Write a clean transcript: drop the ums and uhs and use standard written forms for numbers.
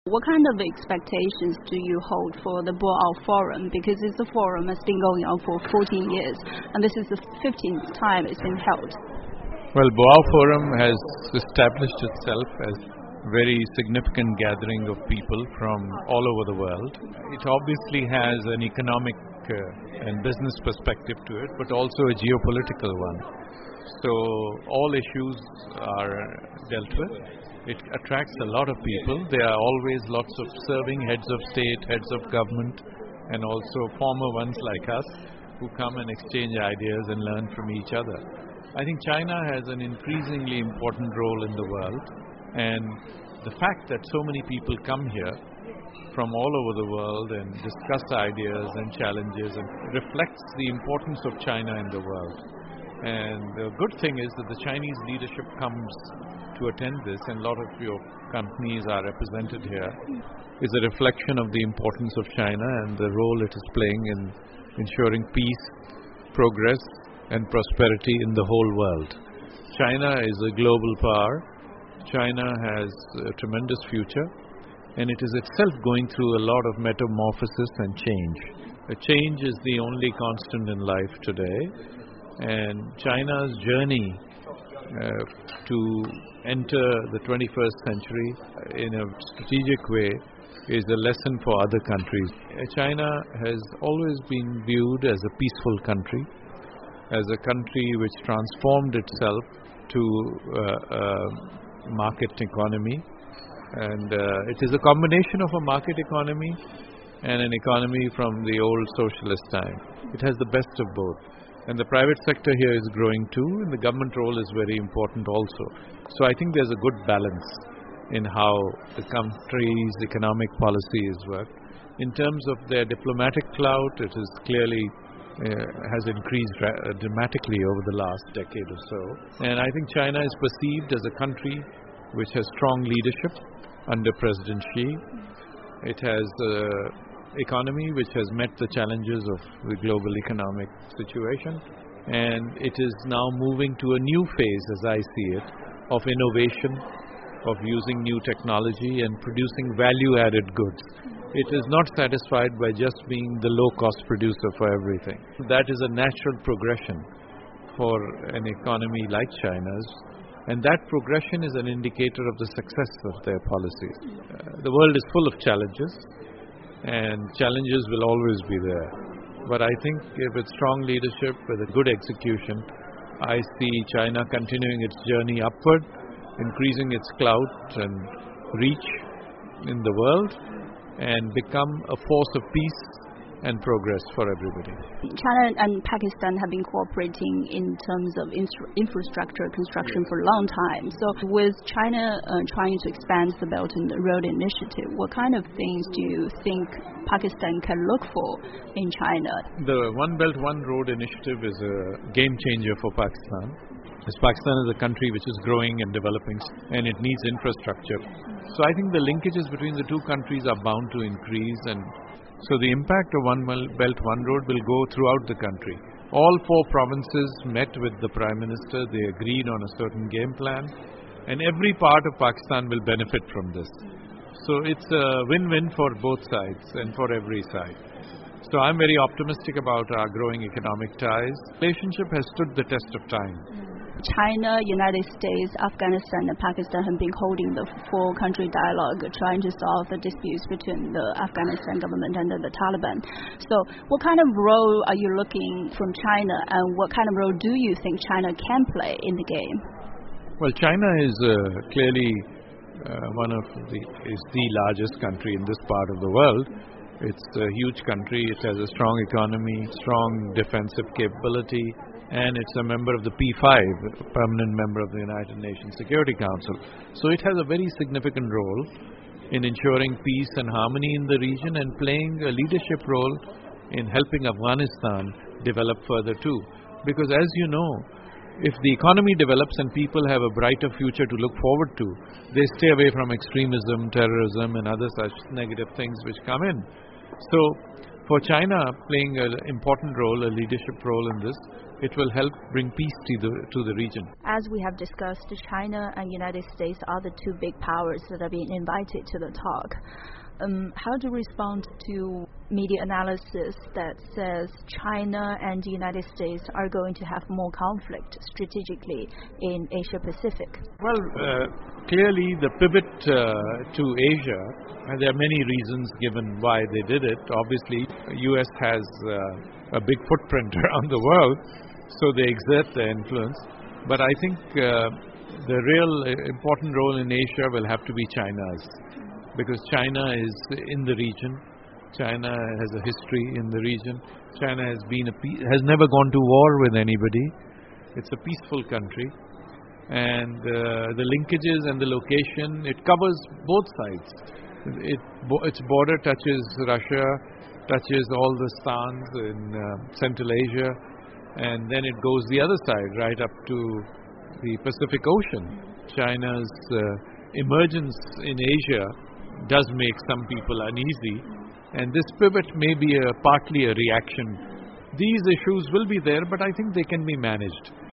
What kind of expectations do you hold for the Boao Forum? Because it's a forum that's been going on for 14 years, and this is the 15th time it's been held. Well, Boao Forum has established itself as a very significant gathering of people from all over the world. It obviously has an economic and business perspective to it, but also a geopolitical one. So all issues are dealt with. It attracts a lot of people. There are always lots of serving heads of state, heads of government, and also former ones like us who come and exchange ideas and learn from each other. I think China has an increasingly important role in the world, and the fact that so many people come here from all over the world and discuss ideas and challenges and reflects the importance of China in the world. And the good thing is that the Chinese leadership comes to attend this, and a lot of your companies are represented here, is a reflection of the importance of China and the role it is playing in ensuring peace, progress, and prosperity in the whole world. China is a global power. China has a tremendous future, and it is itself going through a lot of metamorphosis and change. Change is the only constant in life today, and China's journey to enter the 21st century in a strategic way is a lesson for other countries. China has always been viewed as a peaceful country, as a country which transformed itself to a market economy. And it is a combination of a market economy and an economy from the old socialist time. It has the best of both. And the private sector here is growing too, and the government role is very important also. So I think there's a good balance in how the country's economic policy is worked. In terms of their diplomatic clout, it is clearly has increased dramatically over the last decade or so. And I think China is perceived as a country which has strong leadership under President Xi. It has an economy which has met the challenges of the global economic situation. And it is now moving to a new phase, as I see it, of innovation, of using new technology and producing value-added goods. It is not satisfied by just being the low-cost producer for everything. That is a natural progression for an economy like China's, and that progression is an indicator of the success of their policies. The world is full of challenges, and challenges will always be there. But I think with strong leadership, with a good execution, I see China continuing its journey upward, increasing its clout and reach in the world, and become a force of peace and progress for everybody. China and Pakistan have been cooperating in terms of infrastructure construction for a long time. So with China trying to expand the Belt and Road Initiative, what kind of things do you think Pakistan can look for in China? The One Belt, One Road Initiative is a game changer for Pakistan. Because Pakistan is a country which is growing and developing, and it needs infrastructure. So I think the linkages between the two countries are bound to increase, and so the impact of One Belt, One Road will go throughout the country. All four provinces met with the Prime Minister. They agreed on a certain game plan, and every part of Pakistan will benefit from this. So it's a win-win for both sides and for every side. So I'm very optimistic about our growing economic ties. The relationship has stood the test of time. China, United States, Afghanistan, and Pakistan have been holding the four-country dialogue, trying to solve the disputes between the Afghanistan government and the Taliban. So what kind of role are you looking from China, and what kind of role do you think China can play in the game? Well, China is clearly is the largest country in this part of the world. It's a huge country. It has a strong economy, strong defensive capability, and it's a member of the P5, a permanent member of the United Nations Security Council. So it has a very significant role in ensuring peace and harmony in the region and playing a leadership role in helping Afghanistan develop further too. Because as you know, if the economy develops and people have a brighter future to look forward to, they stay away from extremism, terrorism, and other such negative things which come in. So for China playing an important role, a leadership role in this, it will help bring peace to the region. As we have discussed, China and United States are the two big powers that are being invited to the talk. How do you respond to media analysis that says China and the United States are going to have more conflict strategically in Asia Pacific? Well, clearly the pivot to Asia, and there are many reasons given why they did it. Obviously, US has a big footprint around the world, so they exert their influence. But I think the real important role in Asia will have to be China's, because China is in the region. China has a history in the region. China has never gone to war with anybody. It's a peaceful country, and the linkages and the location, it covers both sides. Its border touches Russia, touches all the stans in Central Asia, and then it goes the other side, right up to the Pacific Ocean. China's emergence in Asia does make some people uneasy, and this pivot may be partly a reaction. These issues will be there, but I think they can be managed.